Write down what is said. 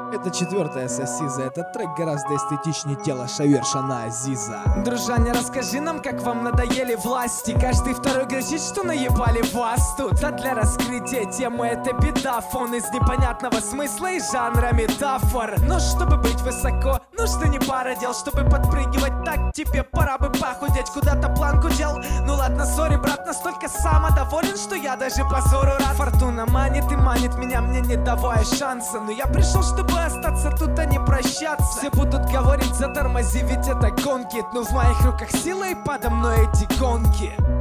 Это четвертая сосиза, этот трек гораздо эстетичнее тела Шавершана Азиза. Дружане, расскажи нам, как вам надоели власти. Каждый второй говорит, что наебали вас тут. А для раскрытия темы это беда. Фон из непонятного смысла и жанра метафор. Но чтобы быть высоко, нужно не пара дел. Чтобы подпрыгивать так, тебе пора бы похудеть. Куда-то планку дел. Ну ладно, сори, брат, настолько самодоволен, что я даже позору рад. Фортуна манит и манит меня, мне не давая шанса. Но я пришел, чтобы остаться тут, а не прощаться. Все будут говорить, затормози, ведь это гонки. Но в моих руках сила и подо мной эти гонки.